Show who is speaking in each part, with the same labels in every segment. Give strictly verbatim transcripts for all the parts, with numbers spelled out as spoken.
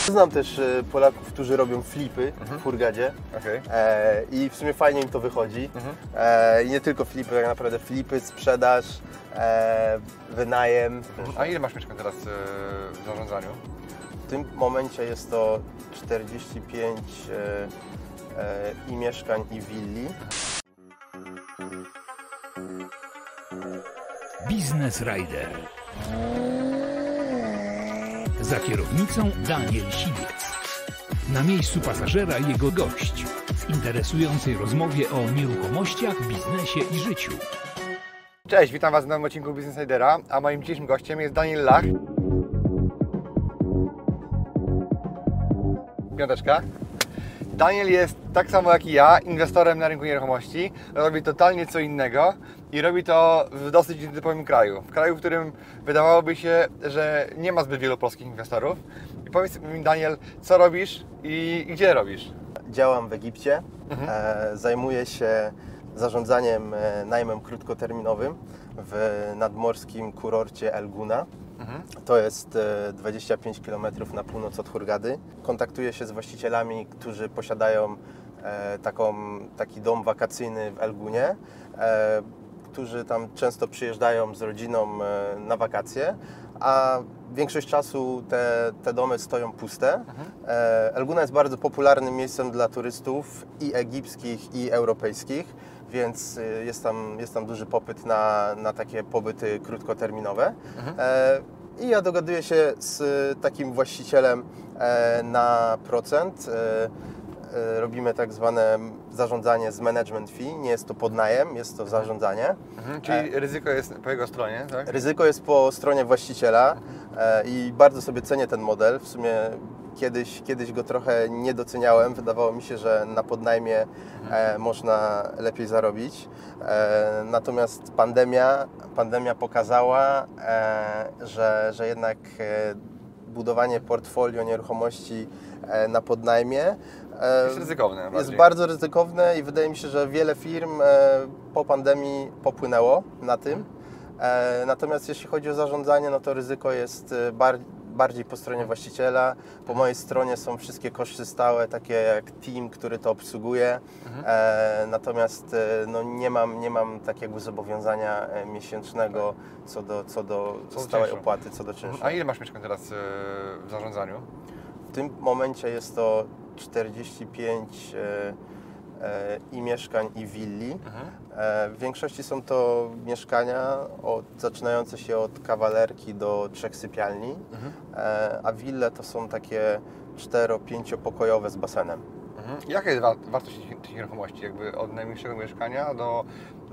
Speaker 1: Znam też Polaków, którzy robią flipy
Speaker 2: mhm.
Speaker 1: w Hurgadzie
Speaker 2: okay.
Speaker 1: e, i w sumie fajnie im to wychodzi. Mhm. E, I nie tylko flipy, tak naprawdę flipy, sprzedaż, e, wynajem.
Speaker 2: Mhm. A ile masz mieszkań teraz w zarządzaniu?
Speaker 1: W tym momencie jest to czterdzieści pięć e, e, i mieszkań, i willi.
Speaker 3: Business Rider. Za kierownicą Daniel Siwiec. Na miejscu pasażera jego gość w interesującej rozmowie o nieruchomościach, biznesie i życiu.
Speaker 2: Cześć, witam Was w nowym odcinku Business Ridera, a moim dzisiejszym gościem jest Daniel Lach. Piąteczka. Daniel jest tak samo jak i ja, inwestorem na rynku nieruchomości. Robi totalnie co innego i robi to w dosyć nietypowym kraju. W kraju, w którym wydawałoby się, że nie ma zbyt wielu polskich inwestorów. I powiedz mi, Daniel, co robisz i, i gdzie robisz?
Speaker 1: Działam w Egipcie.
Speaker 2: Mhm.
Speaker 1: E, zajmuję się zarządzaniem e, najmem krótkoterminowym w nadmorskim kurorcie El Guna. Mhm. To jest dwadzieścia pięć kilometrów na północ od Hurgady. Kontaktuję się z właścicielami, którzy posiadają e, taką, taki dom wakacyjny w El Gunie, e, którzy tam często przyjeżdżają z rodziną e, na wakacje, a większość czasu te, te domy stoją puste. Mhm. E, El Guna jest bardzo popularnym miejscem dla turystów i egipskich, i europejskich, więc jest tam, jest tam duży popyt na, na takie pobyty krótkoterminowe. Mhm. E, I ja dogaduję się z takim właścicielem e, na procent. E, e, robimy tak zwane zarządzanie z management fee. Nie jest to podnajem, jest to zarządzanie.
Speaker 2: Mhm. Czyli e, ryzyko jest po jego stronie, tak?
Speaker 1: Ryzyko jest po stronie właściciela e, i bardzo sobie cenię ten model. W sumie Kiedyś, kiedyś go trochę nie doceniałem. Wydawało mi się, że na podnajmie e, można lepiej zarobić. E, natomiast pandemia, pandemia pokazała, e, że, że jednak e, budowanie portfolio nieruchomości e, na podnajmie e,
Speaker 2: jest ryzykowne.
Speaker 1: Jest
Speaker 2: bardziej.
Speaker 1: bardzo ryzykowne i wydaje mi się, że wiele firm e, po pandemii popłynęło na tym. E, natomiast jeśli chodzi o zarządzanie, no to ryzyko jest bardziej bardziej po stronie właściciela. Po mojej stronie są wszystkie koszty stałe, takie jak team, który to obsługuje. Mhm. E, natomiast e, no, nie mam, nie mam takiego zobowiązania e, miesięcznego co do, co do co stałej czynszu. opłaty, co do czynszu.
Speaker 2: A ile masz mieszkań teraz e, w zarządzaniu?
Speaker 1: W tym momencie jest to czterdzieści pięć e, e, i mieszkań, i willi. Mhm. E, w większości są to mieszkania od, zaczynające się od kawalerki do trzech sypialni, mhm. e, a wille to są takie cztero-pięciopokojowe z basenem.
Speaker 2: Mhm. Jaka jest wa wartość tych nieruchomości? Jakby od najmniejszego mieszkania do,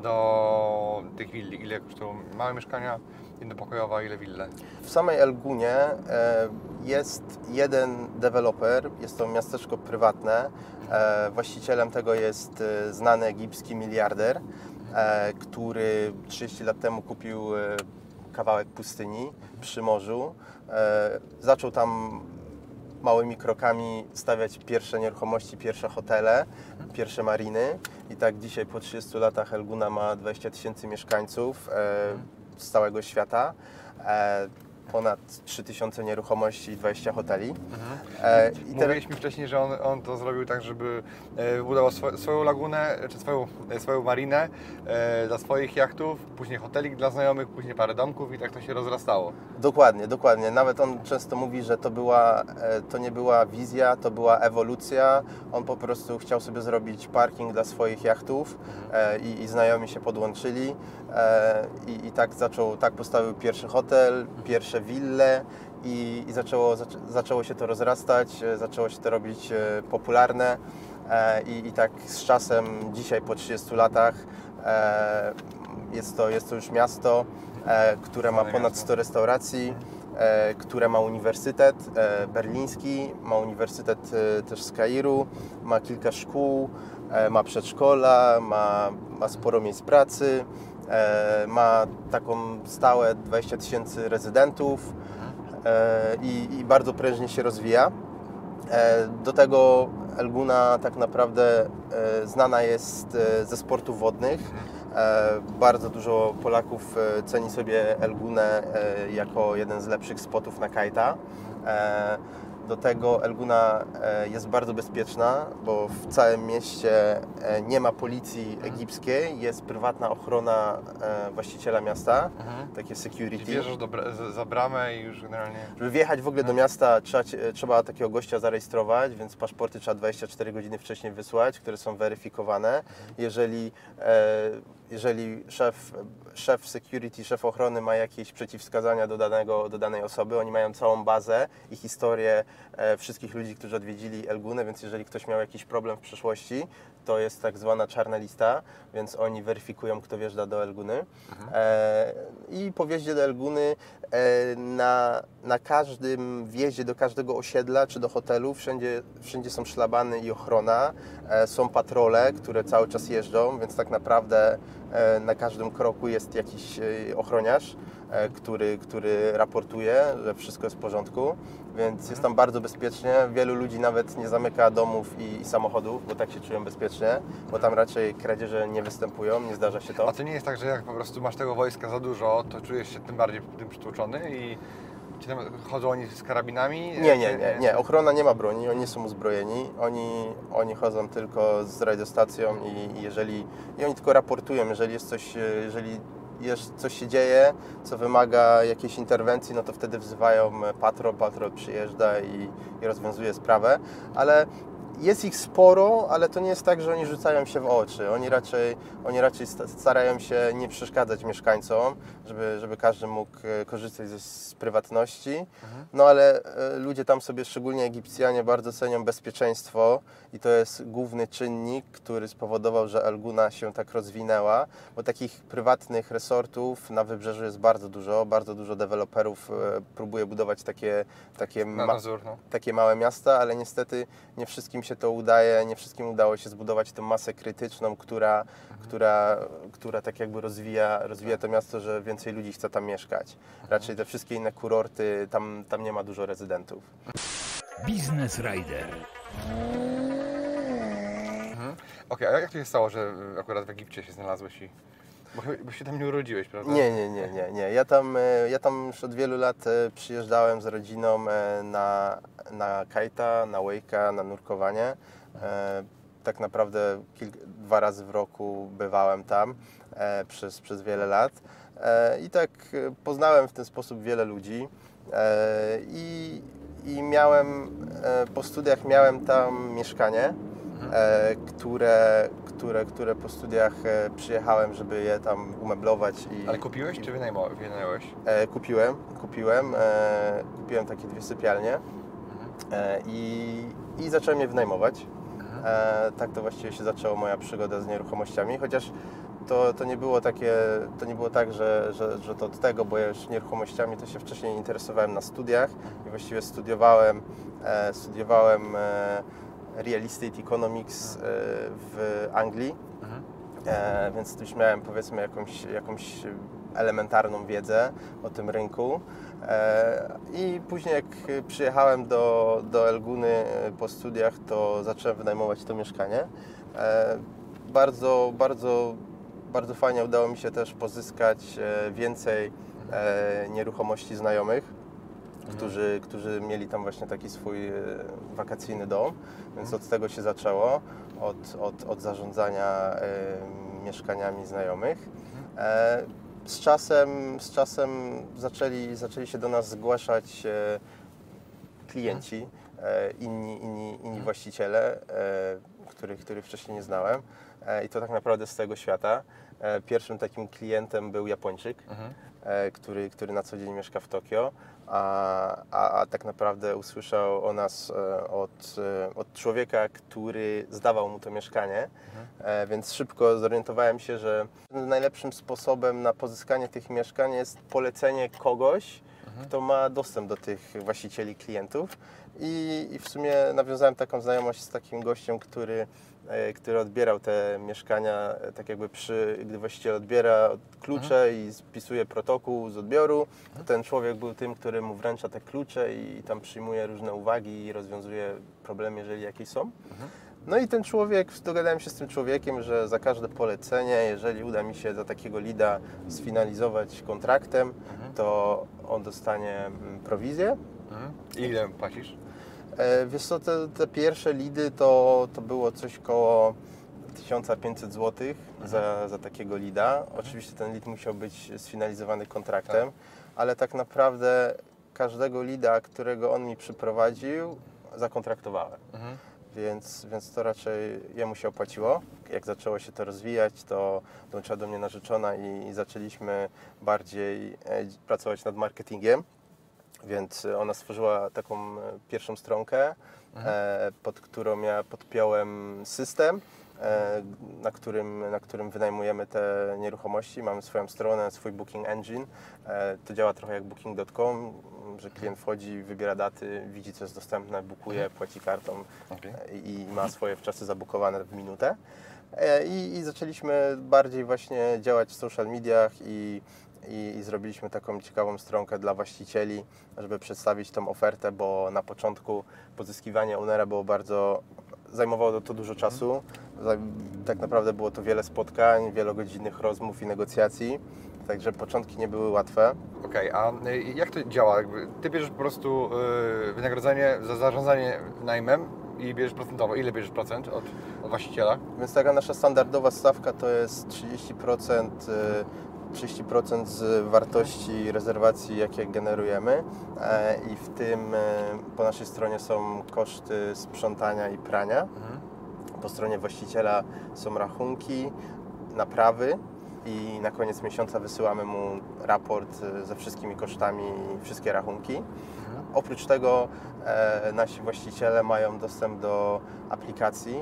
Speaker 2: do tych willi? Ile kosztują małe mieszkania, jednopokojowe, ile wille? W
Speaker 1: samej El Gunie e, jest jeden deweloper, jest to miasteczko prywatne. E, właścicielem tego jest e, znany egipski miliarder, e, który trzydzieści lat temu kupił e, kawałek pustyni przy morzu. E, zaczął tam małymi krokami stawiać pierwsze nieruchomości, pierwsze hotele, pierwsze mariny i tak dzisiaj po trzydziestu latach El Guna ma dwadzieścia tysięcy mieszkańców e, z całego świata. E, ponad trzy tysiące nieruchomości i dwadzieścia hoteli. Mhm.
Speaker 2: E, i Mówiliśmy te... wcześniej, że on, on to zrobił tak, żeby wybudował swo, swoją lagunę, czy swoją, swoją marinę e, dla swoich jachtów, później hotelik dla znajomych, później parę domków i tak to się rozrastało.
Speaker 1: Dokładnie, dokładnie. Nawet on często mówi, że to, była, to nie była wizja, to była ewolucja. On po prostu chciał sobie zrobić parking dla swoich jachtów mhm. e, i, i znajomi się podłączyli e, i, i tak zaczął, tak postawił pierwszy hotel, pierwsze wille i, i zaczęło, zaczę, zaczęło się to rozrastać, zaczęło się to robić e, popularne e, i, i tak z czasem, dzisiaj po trzydziestu latach e, jest, to, jest to już miasto, e, które ma ponad sto restauracji, e, które ma uniwersytet e, berliński, ma uniwersytet e, też z Kairu, ma kilka szkół, e, ma przedszkola, ma, ma sporo miejsc pracy. Ma taką stałe dwadzieścia tysięcy rezydentów i, i bardzo prężnie się rozwija. Do tego El Guna tak naprawdę znana jest ze sportów wodnych. Bardzo dużo Polaków ceni sobie El Gunę jako jeden z lepszych spotów na kajta. Do tego Elguna jest bardzo bezpieczna, bo w całym mieście nie ma policji egipskiej, jest prywatna ochrona właściciela miasta, mhm. takie security.
Speaker 2: Wjeżdżasz do bra za bramę i już generalnie...
Speaker 1: Żeby wjechać w ogóle do miasta trzeba, trzeba takiego gościa zarejestrować, więc paszporty trzeba dwadzieścia cztery godziny wcześniej wysłać, które są weryfikowane. Mhm. Jeżeli, jeżeli szef, szef security, szef ochrony ma jakieś przeciwwskazania do, danego, do danej osoby, oni mają całą bazę i historię wszystkich ludzi, którzy odwiedzili Elgunę, więc jeżeli ktoś miał jakiś problem w przeszłości, to jest tak zwana czarna lista, więc oni weryfikują, kto wjeżdża do Elguny. Mhm. E, I po wjeździe do Elguny e, na, na każdym wjeździe do każdego osiedla czy do hotelu wszędzie, wszędzie są szlabany i ochrona, e, są patrole, które cały czas jeżdżą, więc tak naprawdę e, na każdym kroku jest jakiś e, ochroniarz, e, który, który raportuje, że wszystko jest w porządku. Więc jest tam bardzo bezpiecznie. Wielu ludzi nawet nie zamyka domów i, i samochodów, bo tak się czują bezpiecznie, bo tam raczej kradzieże nie występują, nie zdarza się to.
Speaker 2: A to nie jest tak, że jak po prostu masz tego wojska za dużo, to czujesz się tym bardziej tym przytłoczony i czy tam chodzą oni z karabinami?
Speaker 1: Nie, nie, nie, nie. Ochrona nie ma broni, oni nie są uzbrojeni, oni, oni chodzą tylko z radiostacją i, i jeżeli i oni tylko raportują, jeżeli jest coś, jeżeli jest, coś się dzieje, co wymaga jakiejś interwencji, no to wtedy wzywają patrol, patrol przyjeżdża i, i rozwiązuje sprawę, ale jest ich sporo, ale to nie jest tak, że oni rzucają się w oczy. Oni raczej, oni raczej starają się nie przeszkadzać mieszkańcom, żeby, żeby każdy mógł korzystać z, z prywatności. Mhm. No ale ludzie tam sobie, szczególnie Egipcjanie, bardzo cenią bezpieczeństwo i to jest główny czynnik, który spowodował, że Elguna się tak rozwinęła, bo takich prywatnych resortów na wybrzeżu jest bardzo dużo. Bardzo dużo deweloperów próbuje budować takie, takie, ma,
Speaker 2: Mazur, no.
Speaker 1: takie małe miasta, ale niestety nie wszystkim się to udaje, nie wszystkim udało się zbudować tę masę krytyczną, która, mhm. która, która tak jakby rozwija, rozwija to miasto, że więcej ludzi chce tam mieszkać. Raczej te wszystkie inne kurorty, tam, tam nie ma dużo rezydentów.
Speaker 3: Business Rider.
Speaker 2: Mhm. Okej, okay, a jak to się stało, że akurat w Egipcie się znalazłeś i... Bo, bo się tam nie urodziłeś, prawda?
Speaker 1: Nie, nie, nie, nie, nie. Ja tam, ja tam już od wielu lat przyjeżdżałem z rodziną na, na kajta, na wake'a, na nurkowanie. Tak naprawdę kilk, dwa razy w roku bywałem tam przez, przez wiele lat. I tak poznałem w ten sposób wiele ludzi. I, i miałem, po studiach miałem tam mieszkanie, E, które, które, które po studiach e, przyjechałem, żeby je tam umeblować. I,
Speaker 2: Ale kupiłeś i, czy wynająłeś?
Speaker 1: E, kupiłem, kupiłem, e, kupiłem takie dwie sypialnie e, i, i zacząłem je wynajmować. E, tak to właściwie się zaczęła moja przygoda z nieruchomościami, chociaż to, to nie było takie, to nie było tak, że, że, że to od tego, bo ja już nieruchomościami to się wcześniej interesowałem na studiach i właściwie studiowałem, e, studiowałem e, Real Estate Economics w Anglii, mhm. e, więc już miałem powiedzmy jakąś, jakąś elementarną wiedzę o tym rynku. E, I później jak przyjechałem do, do Elguny po studiach, to zacząłem wynajmować to mieszkanie. E, bardzo, bardzo, bardzo fajnie udało mi się też pozyskać więcej e, nieruchomości znajomych. Którzy, którzy mieli tam właśnie taki swój wakacyjny dom, więc od tego się zaczęło, od, od, od zarządzania e, mieszkaniami znajomych. E, z czasem, z czasem zaczęli, zaczęli się do nas zgłaszać e, klienci, e, inni, inni, inni właściciele, e, których, których wcześniej nie znałem e, i to tak naprawdę z tego świata. E, pierwszym takim klientem był Japończyk, mhm. e, który, który na co dzień mieszka w Tokio. A, a, a tak naprawdę usłyszał o nas od, od człowieka, który zdawał mu to mieszkanie, mhm. więc szybko zorientowałem się, że najlepszym sposobem na pozyskanie tych mieszkań jest polecenie kogoś, mhm. kto ma dostęp do tych właścicieli klientów i, i w sumie nawiązałem taką znajomość z takim gościem, który który odbierał te mieszkania, tak jakby przy, gdy właściciel odbiera klucze mhm. i spisuje protokół z odbioru, to ten człowiek był tym, który mu wręcza te klucze i tam przyjmuje różne uwagi i rozwiązuje problemy, jeżeli jakieś są. Mhm. No i ten człowiek, dogadałem się z tym człowiekiem, że za każde polecenie, jeżeli uda mi się za takiego leada sfinalizować kontraktem, mhm. to on dostanie prowizję.
Speaker 2: Mhm. I ile płacisz?
Speaker 1: E, wiesz co, te, te pierwsze lidy to, to było coś koło tysiąc pięćset złotych mhm. za, za takiego lida. Mhm. Oczywiście ten lead musiał być sfinalizowany kontraktem, tak. ale tak naprawdę każdego lida, którego on mi przyprowadził, zakontraktowałem. Mhm. Więc, więc to raczej jemu się opłaciło. Jak zaczęło się to rozwijać, to dołączyła do mnie narzeczona i, i zaczęliśmy bardziej e, pracować nad marketingiem. Więc ona stworzyła taką pierwszą stronkę, mhm. e, pod którą ja podpiąłem system, e, na, którym, na którym wynajmujemy te nieruchomości. Mamy swoją stronę, swój booking engine. E, to działa trochę jak booking kropka com, że klient wchodzi, wybiera daty, widzi co jest dostępne, bookuje, płaci kartą okay. e, i ma swoje wczasy zabukowane w minutę. E, i, I zaczęliśmy bardziej właśnie działać w social mediach i I, i zrobiliśmy taką ciekawą stronkę dla właścicieli, żeby przedstawić tą ofertę, bo na początku pozyskiwanie ownera było bardzo, zajmowało to dużo czasu. Tak naprawdę było to wiele spotkań, wielogodzinnych rozmów i negocjacji, także początki nie były łatwe.
Speaker 2: Okej, okay, a jak to działa? Ty bierzesz po prostu wynagrodzenie za zarządzanie najmem i bierzesz procentowo. Ile bierzesz procent od, od właściciela?
Speaker 1: Więc taka nasza standardowa stawka to jest trzydzieści procent trzydzieści procent z wartości rezerwacji, jakie generujemy i w tym po naszej stronie są koszty sprzątania i prania. Mhm. Po stronie właściciela są rachunki, naprawy i na koniec miesiąca wysyłamy mu raport ze wszystkimi kosztami i wszystkie rachunki. Mhm. Oprócz tego e, nasi właściciele mają dostęp do aplikacji,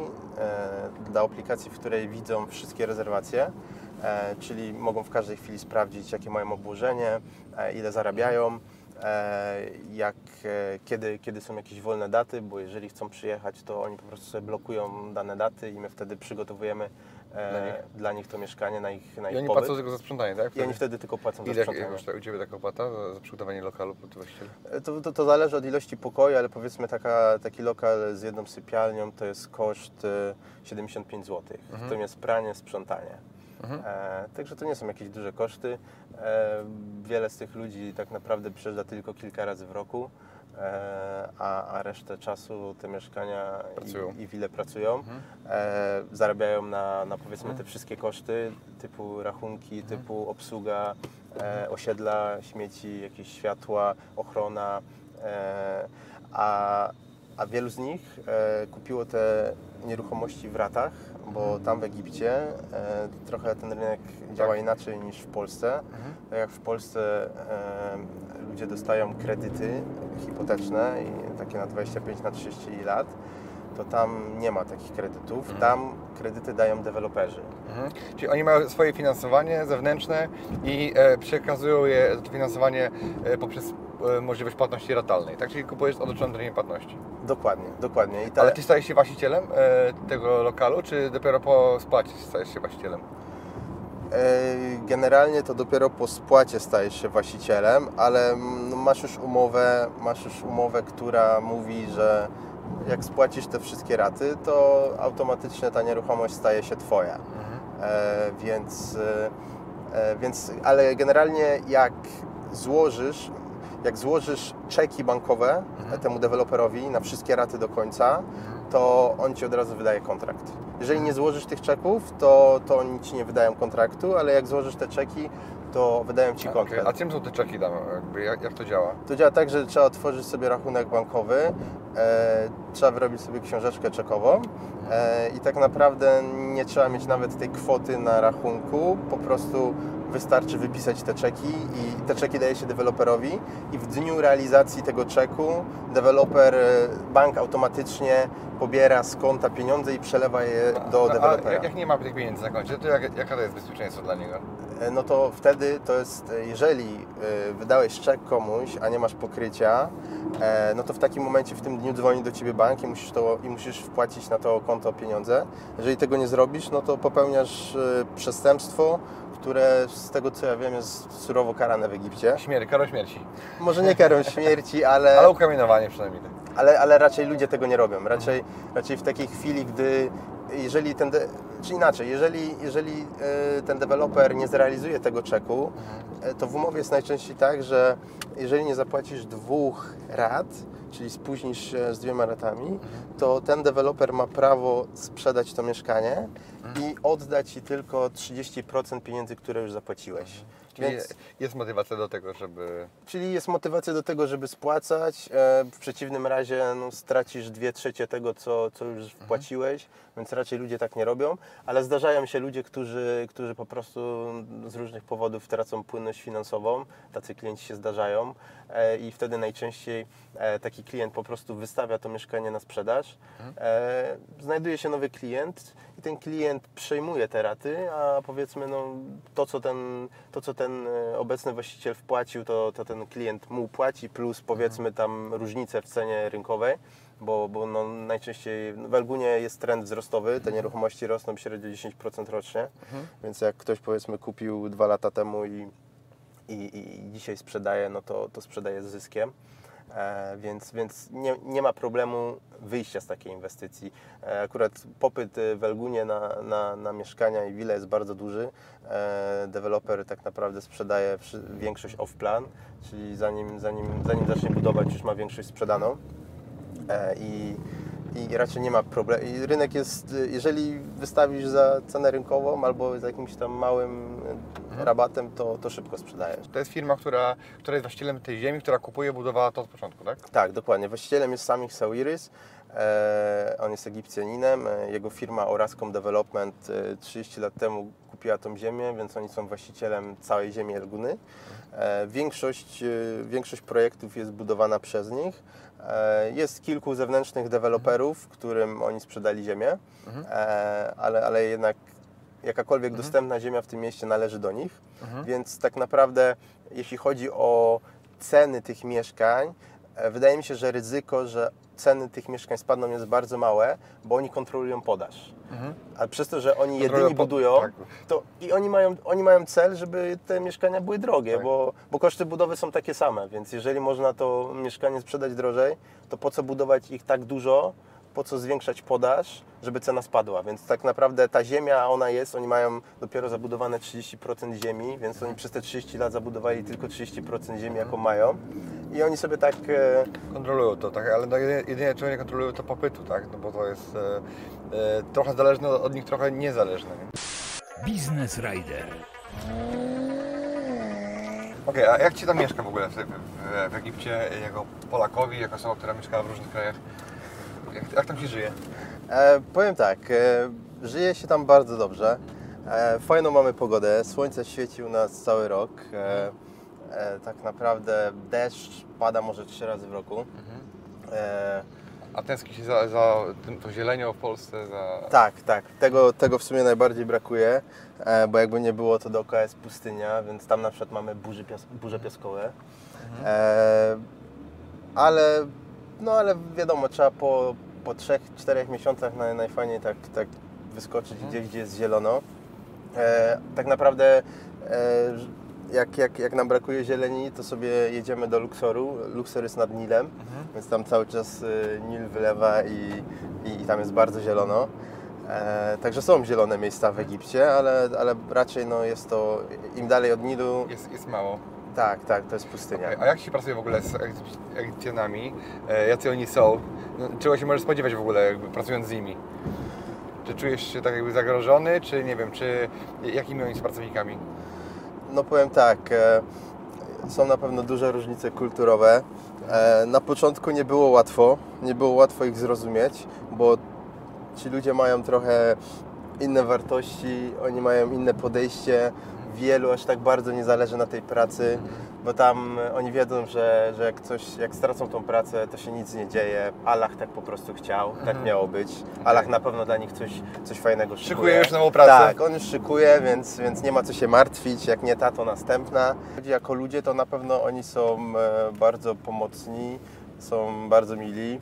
Speaker 1: e, do aplikacji, w której widzą wszystkie rezerwacje. E, czyli mogą w każdej chwili sprawdzić, jakie mają obłożenie, e, ile zarabiają, e, jak, e, kiedy, kiedy są jakieś wolne daty, bo jeżeli chcą przyjechać, to oni po prostu sobie blokują dane daty i my wtedy przygotowujemy e, dla, nich. dla nich to mieszkanie na ich, na ich
Speaker 2: I oni
Speaker 1: pobyt.
Speaker 2: płacą tylko za sprzątanie, tak? Wtedy?
Speaker 1: I oni wtedy tylko płacą
Speaker 2: ile,
Speaker 1: za sprzątanie.
Speaker 2: Ile kosztuje u Ciebie taka opłata za, za przygotowanie lokalu pod właściciela?
Speaker 1: To, to, to zależy od ilości pokoi, ale powiedzmy taka, taki lokal z jedną sypialnią to jest koszt siedemdziesiąt pięć złotych. Mhm. W tym jest pranie, sprzątanie. Mhm. E, także to nie są jakieś duże koszty. E, wiele z tych ludzi tak naprawdę przyjeżdża tylko kilka razy w roku, e, a, a resztę czasu te mieszkania i, i wile pracują. Mhm. E, zarabiają na, na powiedzmy mhm. te wszystkie koszty typu rachunki, mhm. typu obsługa e, osiedla, śmieci, jakieś światła, ochrona. E, a, a wielu z nich e, kupiło te nieruchomości w ratach, bo tam w Egipcie e, trochę ten rynek działa inaczej niż w Polsce. Mhm. Tak jak w Polsce e, ludzie dostają kredyty hipoteczne i takie na dwadzieścia pięć na trzydzieści lat, to tam nie ma takich kredytów. Mhm. Tam kredyty dają deweloperzy.
Speaker 2: Mhm. Czyli oni mają swoje finansowanie zewnętrzne i e, przekazują je, to finansowanie e, poprzez e, możliwość płatności ratalnej, tak? Czyli kupujesz z odroczonym płatności.
Speaker 1: Dokładnie, dokładnie. I te...
Speaker 2: Ale Ty stajesz się właścicielem e, tego lokalu, czy dopiero po spłacie stajesz się właścicielem?
Speaker 1: Generalnie to dopiero po spłacie stajesz się właścicielem, ale masz już umowę, masz już umowę, która mówi, że jak spłacisz te wszystkie raty, to automatycznie ta nieruchomość staje się Twoja. Mhm. E, więc, e, więc, ale generalnie jak złożysz, jak złożysz czeki bankowe mhm. temu deweloperowi na wszystkie raty do końca, mhm. to on Ci od razu wydaje kontrakt. Jeżeli nie złożysz tych czeków, to, to oni Ci nie wydają kontraktu, ale jak złożysz te czeki, to wydają Ci kontrakt.
Speaker 2: Okay. A czym są te czeki tam? Jakby, jak, jak to działa?
Speaker 1: To działa tak, że trzeba otworzyć sobie rachunek bankowy, e, trzeba wyrobić sobie książeczkę czekową e, i tak naprawdę nie trzeba mieć nawet tej kwoty na rachunku, po prostu wystarczy wypisać te czeki i te czeki daje się deweloperowi i w dniu realizacji tego czeku deweloper, bank automatycznie pobiera z konta pieniądze i przelewa je do
Speaker 2: a,
Speaker 1: dewelopera.
Speaker 2: A jak, jak nie ma tych pieniędzy na koncie, to jak, jaka to jest bezpieczeństwo dla niego?
Speaker 1: No to wtedy to jest, jeżeli wydałeś czek komuś, a nie masz pokrycia, no to w takim momencie, w tym dniu dzwoni do Ciebie bank i musisz, to, i musisz wpłacić na to konto pieniądze. Jeżeli tego nie zrobisz, no to popełniasz przestępstwo, które z tego co ja wiem jest surowo karane w Egipcie.
Speaker 2: Śmierć, karą śmierci.
Speaker 1: Może nie karą śmierci, ale...
Speaker 2: Ale ukamienowanie przynajmniej.
Speaker 1: Ale, ale raczej ludzie tego nie robią. Raczej, raczej w takiej chwili, gdy jeżeli ten, de... czy inaczej, jeżeli, jeżeli ten deweloper nie zrealizuje tego czeku, to w umowie jest najczęściej tak, że jeżeli nie zapłacisz dwóch rat, czyli spóźnisz się z dwiema ratami, to ten deweloper ma prawo sprzedać to mieszkanie i oddać Ci tylko trzydzieści procent pieniędzy, które już zapłaciłeś.
Speaker 2: Czyli
Speaker 1: Więc,
Speaker 2: jest motywacja do tego, żeby...
Speaker 1: czyli jest motywacja do tego, żeby spłacać, e, w przeciwnym razie no, stracisz dwie trzecie tego, co, co już wpłaciłeś, więc raczej ludzie tak nie robią, ale zdarzają się ludzie, którzy, którzy po prostu z różnych powodów tracą płynność finansową, tacy klienci się zdarzają e, i wtedy najczęściej e, taki klient po prostu wystawia to mieszkanie na sprzedaż, e, znajduje się nowy klient i ten klient przejmuje te raty, a powiedzmy no, to, co ten, to, co ten obecny właściciel wpłacił, to, to ten klient mu płaci, plus powiedzmy tam różnicę w cenie rynkowej, bo, bo no najczęściej w Elgunie jest trend wzrostowy, te nieruchomości rosną średnio dziesięć procent rocznie, mhm. więc jak ktoś powiedzmy kupił dwa lata temu i, i, i dzisiaj sprzedaje, no to, to sprzedaje z zyskiem. E, więc więc nie, nie ma problemu wyjścia z takiej inwestycji. E, akurat popyt w Elgunie na, na, na mieszkania i wille jest bardzo duży. E, deweloper tak naprawdę sprzedaje przy, większość off-plan, czyli zanim, zanim, zanim zacznie budować, już ma większość sprzedaną. E, i, I raczej nie ma problemu. I rynek jest, jeżeli wystawisz za cenę rynkową albo za jakimś tam małym rabatem, to, to szybko sprzedajesz.
Speaker 2: To jest firma, która, która jest właścicielem tej ziemi, która kupuje, budowała to od początku, tak?
Speaker 1: Tak, dokładnie. Właścicielem jest Samih Sawiris. E, on jest Egipcjaninem. E, jego firma Orascom Development e, trzydzieści lat temu kupiła tą ziemię, więc oni są właścicielem całej ziemi Elguny. E, większość, e, większość projektów jest budowana przez nich. E, jest kilku zewnętrznych deweloperów, którym oni sprzedali ziemię, mhm. e, ale, ale jednak jakakolwiek mhm. dostępna ziemia w tym mieście należy do nich, mhm. więc tak naprawdę jeśli chodzi o ceny tych mieszkań, wydaje mi się, że ryzyko, że ceny tych mieszkań spadną jest bardzo małe, bo oni kontrolują podaż. Mhm. A przez to, że oni jedyni po... budują, tak. to i oni mają, oni mają cel, żeby te mieszkania były drogie, tak. bo, bo koszty budowy są takie same, więc jeżeli można to mieszkanie sprzedać drożej, to po co budować ich tak dużo, po co zwiększać podaż, żeby cena spadła, więc tak naprawdę ta ziemia, ona jest, oni mają dopiero zabudowane trzydzieści procent ziemi, więc oni przez te trzydzieści lat zabudowali tylko trzydzieści procent ziemi, jaką mają i oni sobie tak... E...
Speaker 2: Kontrolują to, tak, ale no jedynie, jedynie czego nie kontrolują to popytu, tak, no bo to jest e, e, trochę zależne od nich, trochę niezależne. Nie?
Speaker 3: Business Rider.
Speaker 2: Okej, okay, a jak Ci tam mieszka w ogóle w, w, w Egipcie, jako Polakowi, jako osoba, która mieszkała w różnych krajach? Jak, jak tam się żyje?
Speaker 1: E, powiem tak, e, żyje się tam bardzo dobrze. E, fajną mamy pogodę, słońce świeci u nas cały rok. E, e, tak naprawdę deszcz pada może trzy razy w roku. Mhm. E,
Speaker 2: A tęskni się za, za tym, tą zielenią w Polsce? Za...
Speaker 1: Tak, tak. Tego, tego w sumie najbardziej brakuje, e, bo jakby nie było, to dookoła jest pustynia, więc tam na przykład mamy burze, pias burze piaskowe. Mhm. E, ale No ale wiadomo, trzeba po, po trzech czterech miesiącach naj, najfajniej tak, tak wyskoczyć mhm. gdzieś, gdzie jest zielono. E, tak naprawdę e, jak, jak, jak nam brakuje zieleni, to sobie jedziemy do Luxoru. Luxor jest nad Nilem, mhm. więc tam cały czas y, Nil wylewa i, i, i tam jest bardzo zielono. E, także są zielone miejsca w Egipcie, ale, ale raczej no, jest to, im dalej od Nilu...
Speaker 2: Jest, jest mało.
Speaker 1: Tak, tak, to jest pustynia.
Speaker 2: Okay. A jak się pracuje w ogóle z Egipcjanami? E, jacy oni są? No, czego się możesz spodziewać w ogóle, jakby pracując z nimi? Czy czujesz się tak jakby zagrożony, czy nie wiem, czy jakimi oni są pracownikami?
Speaker 1: No powiem tak, e, są na pewno duże różnice kulturowe. E, na początku nie było łatwo, nie było łatwo ich zrozumieć, bo ci ludzie mają trochę inne wartości, oni mają inne podejście. Wielu aż tak bardzo nie zależy na tej pracy, bo tam oni wiedzą, że, że jak, coś, jak stracą tą pracę, to się nic nie dzieje. Allah tak po prostu chciał, tak mhm. miało być. Allah na pewno dla nich coś, coś fajnego szykuje.
Speaker 2: Szykuje już nową pracę.
Speaker 1: Tak, on już szykuje, więc, więc nie ma co się martwić, jak nie ta, to następna. Jako ludzie to na pewno oni są bardzo pomocni, są bardzo mili.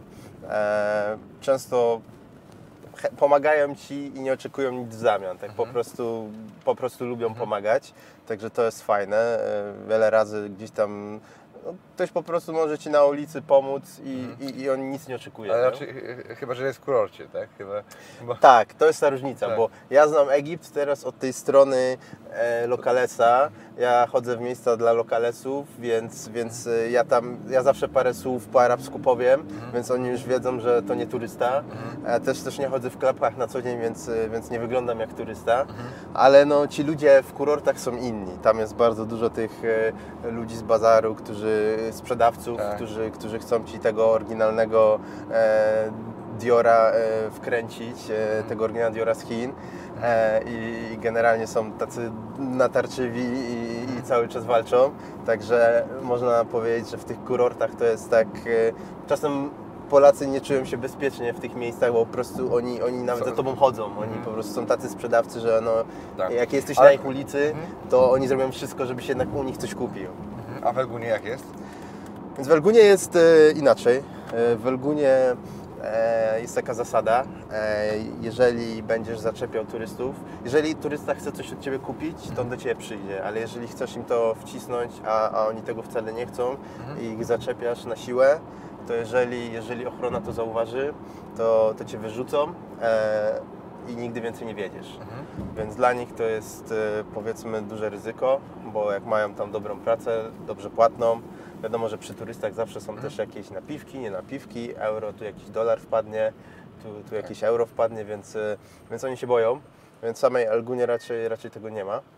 Speaker 1: Często pomagają Ci i nie oczekują nic w zamian, tak mhm. po, prostu, po prostu lubią mhm. pomagać, także to jest fajne. Wiele razy gdzieś tam No, ktoś po prostu może Ci na ulicy pomóc i,
Speaker 2: Mhm.
Speaker 1: i, i on nic nie oczekuje.
Speaker 2: Ale
Speaker 1: nie?
Speaker 2: raczej, ch- chyba, że jest w kurorcie, tak? Chyba, chyba...
Speaker 1: Tak, to jest ta różnica,
Speaker 2: Tak.
Speaker 1: bo ja znam Egipt teraz od tej strony e, lokalesa. Ja chodzę w miejsca dla lokalesów, więc, więc e, ja tam, ja zawsze parę słów po arabsku powiem,
Speaker 2: Mhm.
Speaker 1: więc oni już wiedzą, że to nie turysta. Ja też, też nie chodzę w klapkach na co dzień, więc, e, więc nie wyglądam jak turysta.
Speaker 2: Mhm.
Speaker 1: Ale no, ci ludzie w kurortach są inni. Tam jest bardzo dużo tych e, ludzi z bazaru, którzy, sprzedawców,
Speaker 2: Tak.
Speaker 1: którzy, którzy chcą Ci tego oryginalnego e, Diora e, wkręcić, e, tego oryginalnego Diora z Chin e, i, i generalnie są tacy natarczywi i, i cały czas walczą, także można powiedzieć, że w tych kurortach to jest tak, e, czasem Polacy nie czują się bezpiecznie w tych miejscach, bo po prostu oni, oni nawet
Speaker 2: Co?
Speaker 1: za Tobą chodzą, oni po prostu są tacy sprzedawcy, że no,
Speaker 2: Tak.
Speaker 1: jak jesteś
Speaker 2: Ale-
Speaker 1: na ich ulicy, to oni zrobią wszystko, żebyś jednak u nich coś kupił.
Speaker 2: A w Elgunie jak jest?
Speaker 1: Więc w Elgunie jest e, inaczej. E, w Elgunie e, jest taka zasada, e, jeżeli będziesz zaczepiał turystów, jeżeli turysta chce coś od Ciebie kupić, to on do Ciebie przyjdzie, ale jeżeli chcesz im to wcisnąć, a, a oni tego wcale nie chcą i ich zaczepiasz na siłę, to jeżeli, jeżeli ochrona to zauważy, to, to Cię wyrzucą e, i nigdy więcej nie wiedziesz. Więc dla nich to jest e, powiedzmy duże ryzyko, bo jak mają tam dobrą pracę, dobrze płatną, wiadomo, że przy turystach zawsze są też jakieś napiwki, nie napiwki, euro, tu jakiś dolar wpadnie, tu, tu jakieś euro wpadnie, więc, e, więc oni się boją. Więc w samej Elgunie raczej, raczej tego nie ma.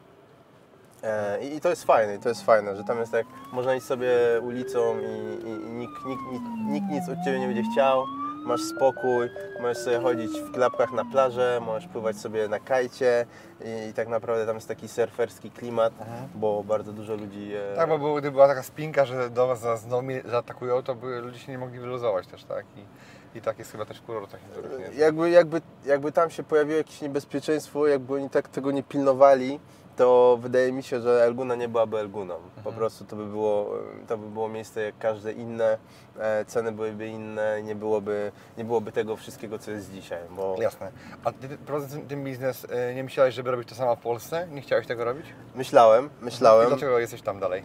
Speaker 1: E, I, I to jest fajne, i to jest fajne, że tam jest tak, można iść sobie ulicą i, i, i nikt, nikt, nikt, nikt nic od Ciebie nie będzie chciał, masz spokój, możesz sobie chodzić w klapkach na plażę, możesz pływać sobie na kajcie i, i tak naprawdę tam jest taki surferski klimat, bo bardzo dużo ludzi... E,
Speaker 2: Tak, bo było, gdy była taka spinka, że do Was za- znowu mnie zaatakują, to by ludzie się nie mogli wyluzować też, tak? I, i tak jest chyba też w kurortach niektórych, nie?
Speaker 1: jakby, jakby, jakby tam się pojawiło jakieś niebezpieczeństwo, jakby oni tak tego nie pilnowali, to wydaje mi się, że Elguna nie byłaby Elguną. Po prostu to by było, to by było miejsce jak każde inne, e, ceny byłyby inne, nie byłoby, nie byłoby tego wszystkiego, co jest dzisiaj. Bo
Speaker 2: Jasne. A Ty prowadząc ten- ten biznes, y, nie myślałeś, żeby robić to samo w Polsce? Nie chciałeś tego robić?
Speaker 1: myślałem,
Speaker 2: I
Speaker 1: myślałem.
Speaker 2: dlaczego jesteś tam dalej?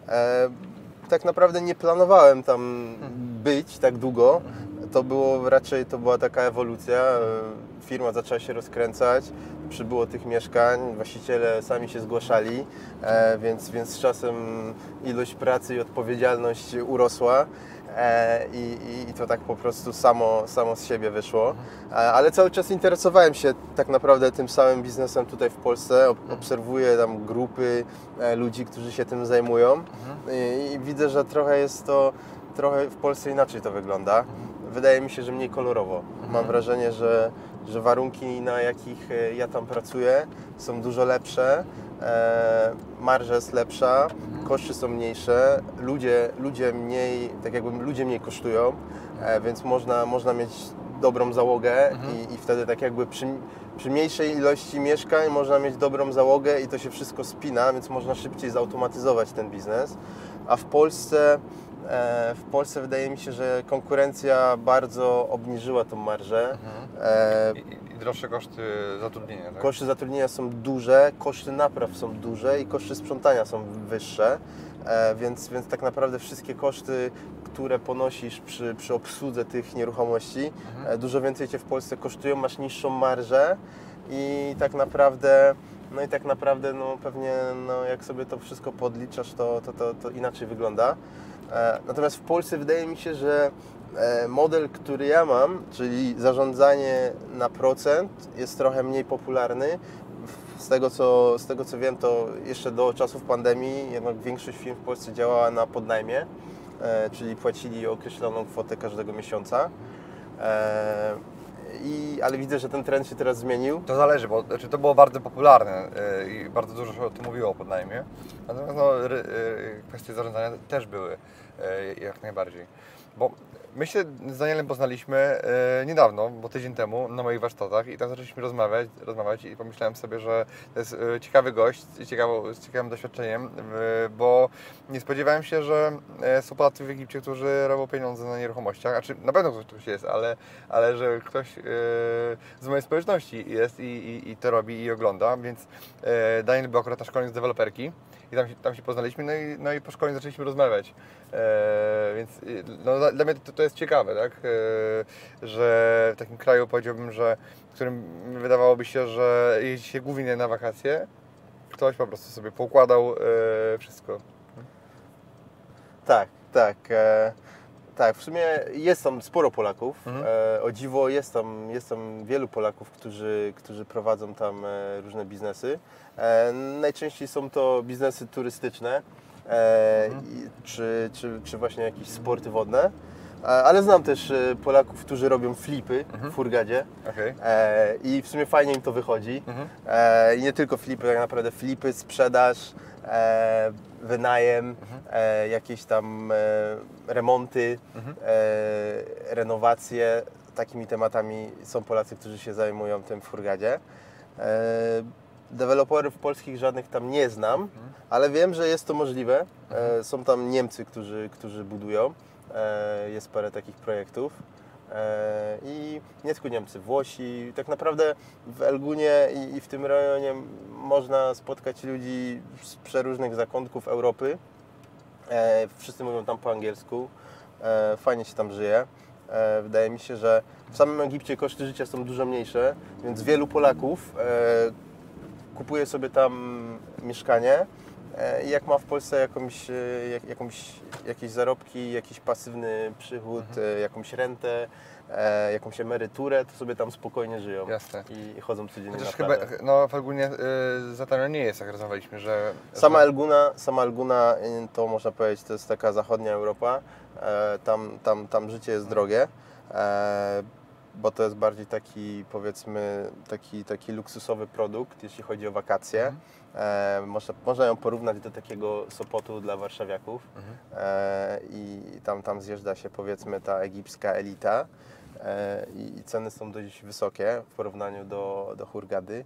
Speaker 1: E, tak naprawdę nie planowałem tam być tak długo. To było raczej, to była taka ewolucja. E, Firma zaczęła się rozkręcać, przybyło tych mieszkań, właściciele sami się zgłaszali, e, więc, więc z czasem ilość pracy i odpowiedzialność urosła. E, i, i- I to tak po prostu samo, samo z siebie wyszło. E, ale cały czas interesowałem się tak naprawdę tym samym biznesem tutaj w Polsce. Ob- Obserwuję tam grupy e, ludzi, którzy się tym zajmują i, i widzę, że trochę jest to, trochę w Polsce inaczej to wygląda. Wydaje mi się, że mniej kolorowo. Mam wrażenie, że, że warunki, na jakich e, ja tam pracuję, są dużo lepsze. E, marża jest lepsza, koszty są mniejsze, ludzie, ludzie mniej, tak jakby ludzie mniej kosztują, e, więc można, można mieć dobrą załogę i, i wtedy tak jakby przy, przy mniejszej ilości mieszkań można mieć dobrą załogę i to się wszystko spina, więc można szybciej zautomatyzować ten biznes. A w Polsce, e, w Polsce wydaje mi się, że konkurencja bardzo obniżyła tą marżę. E,
Speaker 2: I, i droższe koszty zatrudnienia, tak?
Speaker 1: Koszty zatrudnienia są duże, koszty napraw są duże i koszty sprzątania są wyższe, e, więc, więc tak naprawdę wszystkie koszty, które ponosisz przy, przy obsłudze tych nieruchomości, e, dużo więcej Cię w Polsce kosztują, masz niższą marżę i tak naprawdę, no i tak naprawdę no pewnie no jak sobie to wszystko podliczasz, to, to, to, to inaczej wygląda. E, natomiast w Polsce wydaje mi się, że e, model, który ja mam, czyli zarządzanie na procent, jest trochę mniej popularny. Z tego, co, z tego co wiem, to jeszcze do czasów pandemii jednak większość firm w Polsce działała na podnajmie, e, czyli płacili określoną kwotę każdego miesiąca. E, i, ale widzę, że ten trend się teraz zmienił.
Speaker 2: To zależy, bo znaczy, to było bardzo popularne yy, i bardzo dużo się o tym mówiło o podnajmie. Natomiast no, ry, yy, kwestie zarządzania też były yy, jak najbardziej. Bo my się z Danielem poznaliśmy yy, niedawno, bo tydzień temu na moich warsztatach i tam zaczęliśmy rozmawiać, rozmawiać i pomyślałem sobie, że to jest yy, ciekawy gość z, ciekawą, z ciekawym doświadczeniem, yy, bo nie spodziewałem się, że yy, są Polacy w Egipcie, którzy robią pieniądze na nieruchomościach. Znaczy, na pewno ktoś jest, ale, ale że ktoś yy, z mojej społeczności jest i, i, i to robi i ogląda, więc yy, Daniel był akurat na szkoleniu z deweloperki i tam się, tam się poznaliśmy, no i, no i po szkoleniu zaczęliśmy rozmawiać. E, więc no, dla, dla mnie to, to jest ciekawe, tak? E, że w takim kraju, powiedziałbym, że w którym wydawałoby się, że jeździ się głównie na wakacje, ktoś po prostu sobie poukładał e, wszystko.
Speaker 1: Tak, tak. E, tak, w sumie jest tam sporo Polaków.
Speaker 2: Mhm.
Speaker 1: E, o dziwo jest tam, jest tam wielu Polaków, którzy, którzy prowadzą tam e, różne biznesy. E, najczęściej są to biznesy turystyczne, e,
Speaker 2: Mhm.
Speaker 1: i, czy, czy, czy właśnie jakieś sporty wodne. E, ale znam też e, Polaków, którzy robią flipy
Speaker 2: Mhm.
Speaker 1: w Hurgadzie.
Speaker 2: Okay.
Speaker 1: E, I w sumie fajnie im to wychodzi.
Speaker 2: Mhm.
Speaker 1: E, I nie tylko flipy, tak naprawdę flipy, sprzedaż, e, wynajem,
Speaker 2: Mhm.
Speaker 1: e, jakieś tam e, remonty,
Speaker 2: Mhm.
Speaker 1: e, renowacje. Takimi tematami są Polacy, którzy się zajmują tym w Hurgadzie. E, deweloperów polskich żadnych tam nie znam,
Speaker 2: Mhm.
Speaker 1: ale wiem, że jest to możliwe.
Speaker 2: Mhm.
Speaker 1: E, są tam Niemcy, którzy, którzy budują. E, jest parę takich projektów. E, I nie tylko Niemcy, Włosi. Tak naprawdę w Elgunie i, i w tym rejonie można spotkać ludzi z przeróżnych zakątków Europy. E, wszyscy mówią tam po angielsku. E, fajnie się tam żyje. E, wydaje mi się, że w samym Egipcie koszty życia są dużo mniejsze, więc wielu Polaków e, kupuje sobie tam mieszkanie. I jak ma w Polsce jakąś, jak, jakąś, jakieś zarobki, jakiś pasywny przychód,
Speaker 2: Mhm.
Speaker 1: jakąś rentę, e, jakąś emeryturę, to sobie tam spokojnie żyją.
Speaker 2: Jasne.
Speaker 1: I chodzą codziennie
Speaker 2: Chociaż
Speaker 1: na
Speaker 2: chyba,
Speaker 1: plażę.
Speaker 2: no w Elgunie y, za tanio nie jest, jak rozmawialiśmy, że...
Speaker 1: Sama
Speaker 2: że...
Speaker 1: Elguna, sama Elguna y, to można powiedzieć, to jest taka zachodnia Europa. E, tam, tam, tam życie jest drogie, e, bo to jest bardziej taki, powiedzmy, taki, taki luksusowy produkt, jeśli chodzi o wakacje.
Speaker 2: Mhm.
Speaker 1: E, można, można ją porównać do takiego Sopotu dla warszawiaków.
Speaker 2: Mhm.
Speaker 1: E, I tam, tam zjeżdża się, powiedzmy, ta egipska elita. E, i, I ceny są dość wysokie w porównaniu do, do Hurgady.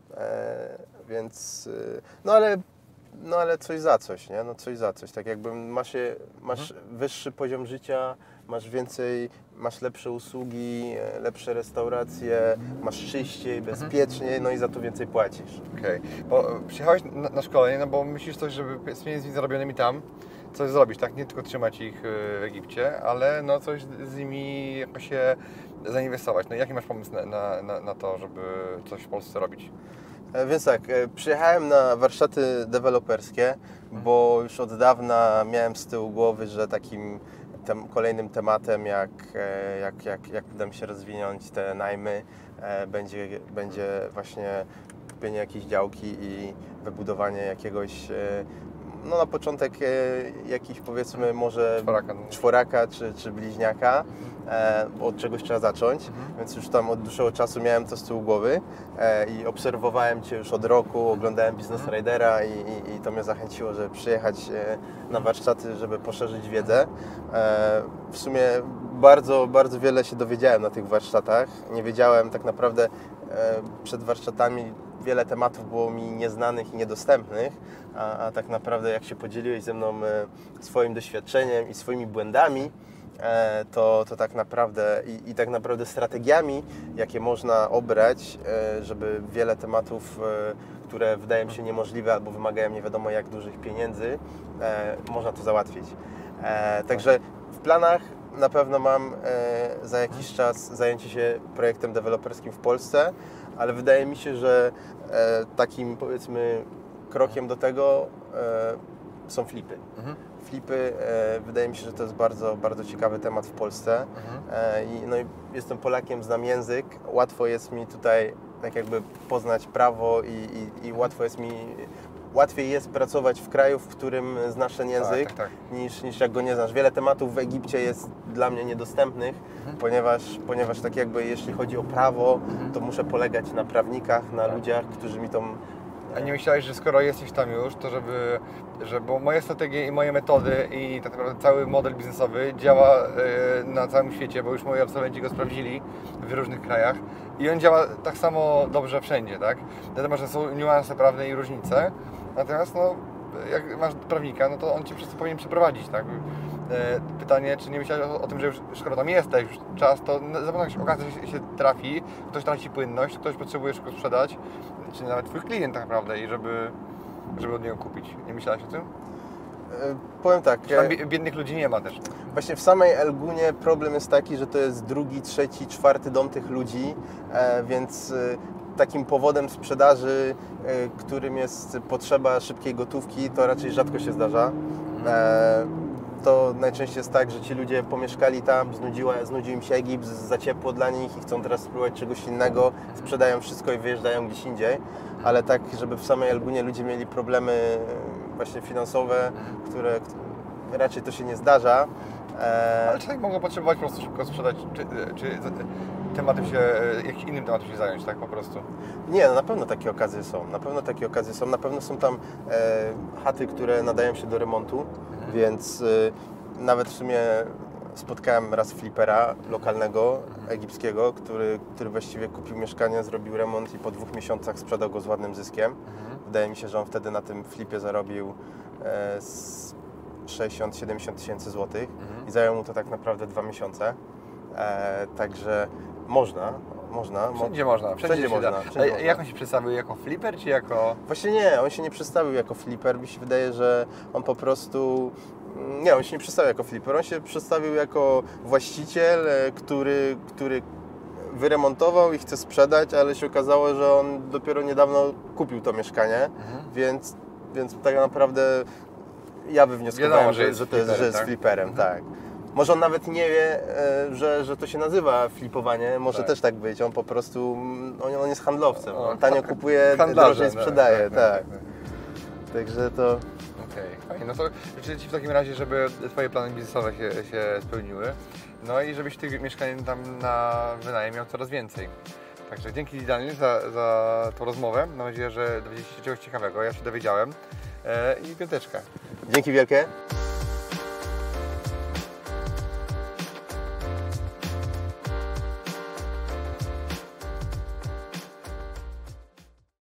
Speaker 1: E, więc, y, no ale, no ale coś za coś, nie? No coś za coś. Tak jakby masz, się, masz
Speaker 2: Mhm. wyższy
Speaker 1: poziom życia, masz więcej, masz lepsze usługi, e, lepsze restauracje, masz czyściej, bezpieczniej, no i za to więcej płacisz.
Speaker 2: Okej, bo przyjechałeś na, na szkolenie, no bo myślisz coś, żeby z pieniędzmi zarobionymi tam coś zrobić, tak? Nie tylko trzymać ich y, w Egipcie, ale no coś z nimi jakoś się zainwestować. No i jaki masz pomysł na, na, na, na to, żeby coś w Polsce robić?
Speaker 1: E, Więc tak, e, przyjechałem na warsztaty deweloperskie, bo już od dawna miałem z tyłu głowy, że takim tem, kolejnym tematem, jak, e, jak, jak, jak uda mi się rozwinąć te najmy, e, będzie, będzie właśnie kupienie jakiejś działki i wybudowanie jakiegoś, e, no na początek e, jakiś, powiedzmy, może
Speaker 2: Czworaka.
Speaker 1: czworaka czy, czy bliźniaka. E, od czegoś trzeba zacząć,
Speaker 2: Mhm.
Speaker 1: więc już tam od dłuższego czasu miałem to z tyłu głowy e, i obserwowałem Cię już od roku, oglądałem Business Ridera i, i, i to mnie zachęciło, żeby przyjechać e, na warsztaty, żeby poszerzyć wiedzę. E, w sumie bardzo, bardzo wiele się dowiedziałem na tych warsztatach. Nie wiedziałem tak naprawdę e, przed warsztatami, wiele tematów było mi nieznanych i niedostępnych, a, a tak naprawdę jak się podzieliłeś ze mną e, swoim doświadczeniem i swoimi błędami, e, to, to tak naprawdę i, i tak naprawdę strategiami, jakie można obrać, e, żeby wiele tematów, e, które wydają się niemożliwe albo wymagają nie wiadomo jak dużych pieniędzy, e, można to załatwić. E, także w planach na pewno mam e, za jakiś czas zajęcie się projektem deweloperskim w Polsce, ale wydaje mi się, że e, takim, powiedzmy, krokiem do tego e, są flipy.
Speaker 2: Mhm.
Speaker 1: Flipy, e, wydaje mi się, że to jest bardzo, bardzo ciekawy temat w Polsce.
Speaker 2: Mhm.
Speaker 1: E, i, no i jestem Polakiem, znam język, łatwo jest mi tutaj tak jakby poznać prawo i, i, i łatwo jest mi, łatwiej jest pracować w kraju, w którym znasz ten język,
Speaker 2: Tak, tak, tak.
Speaker 1: Niż, niż jak go nie znasz. Wiele tematów w Egipcie jest dla mnie niedostępnych,
Speaker 2: Mhm.
Speaker 1: ponieważ, ponieważ tak jakby jeśli chodzi o prawo,
Speaker 2: Mhm.
Speaker 1: to muszę polegać na prawnikach, na
Speaker 2: Tak.
Speaker 1: ludziach, którzy mi tą...
Speaker 2: A nie myślałeś, że skoro jesteś tam już, to żeby, że bo moje strategie i moje metody i tak naprawdę cały model biznesowy działa e, na całym świecie, bo już moi absolwenci go sprawdzili w różnych krajach i on działa tak samo dobrze wszędzie, tak? Wiadomo, że są niuanse prawne i różnice, natomiast no, jak masz prawnika, no to on Cię wszyscy powinien przeprowadzić, tak? E, pytanie, czy nie myślałeś o, o tym, że już skoro tam jesteś już czas, to na pewno się okazja się, się trafi, ktoś traci płynność, ktoś potrzebuje szybko sprzedać, czy nawet Twój klient tak naprawdę i żeby, żeby od niego kupić. Nie myślałeś o tym?
Speaker 1: E, powiem tak.
Speaker 2: Tam biednych ludzi nie ma też.
Speaker 1: Właśnie w samej Elgunie problem jest taki, że to jest drugi, trzeci, czwarty dom tych ludzi, e, więc e, takim powodem sprzedaży, e, którym jest potrzeba szybkiej gotówki, to raczej rzadko się zdarza. E, to najczęściej jest tak, że ci ludzie pomieszkali tam, znudziła, znudził im się Egipt, za ciepło dla nich i chcą teraz spróbować czegoś innego, sprzedają wszystko i wyjeżdżają gdzieś indziej, ale tak, żeby w samej Elgunie ludzie mieli problemy właśnie finansowe, które raczej to się nie zdarza.
Speaker 2: E... Ale czasami mogą potrzebować po prostu szybko sprzedać, czy, czy tematem się, jakimś innym tematem się zająć, tak po prostu?
Speaker 1: Nie, no na pewno takie okazje są, na pewno takie okazje są, na pewno są tam e, chaty, które nadają się do remontu, mhm. więc e, nawet w sumie spotkałem raz flipera lokalnego, mhm. egipskiego, który, który właściwie kupił mieszkanie, zrobił remont i po dwóch miesiącach sprzedał go z ładnym zyskiem. Mhm. Wydaje mi się, że on wtedy na tym flipie zarobił e, sześćdziesiąt siedemdziesiąt tysięcy złotych mhm. i zajęło mu to tak naprawdę dwa miesiące. E, także można, można.
Speaker 2: Wszędzie można, wszędzie, wszędzie można. Wszędzie A można. Jak on się przedstawił? Jako flipper czy jako...
Speaker 1: Właśnie nie, on się nie przedstawił jako flipper. Mi się wydaje, że on po prostu... Nie, on się nie przedstawił jako flipper. On się przedstawił jako właściciel, który, który wyremontował i chce sprzedać, ale się okazało, że on dopiero niedawno kupił to mieszkanie, mhm. więc, więc tak naprawdę ja wywnioskowałem,
Speaker 2: Wiadomo,
Speaker 1: że, że to jest, że jest tak? flipperem, mhm. tak. Może on nawet nie wie, że, że to się nazywa flipowanie, może tak. też tak być, on po prostu, on, on jest handlowcem, on tanio kupuje, drożej sprzedaje, tak, tak, tak, tak. Także to...
Speaker 2: Okej, okay. No to życzę Ci w takim razie, żeby Twoje plany biznesowe się, się spełniły, no i żebyś tych mieszkań tam na wynajem miał coraz więcej. Także dzięki Daniel za, za tą rozmowę, mam nadzieję, że dowiedzieliście się czegoś ciekawego, ja się dowiedziałem e, i piąteczka.
Speaker 1: Dzięki wielkie.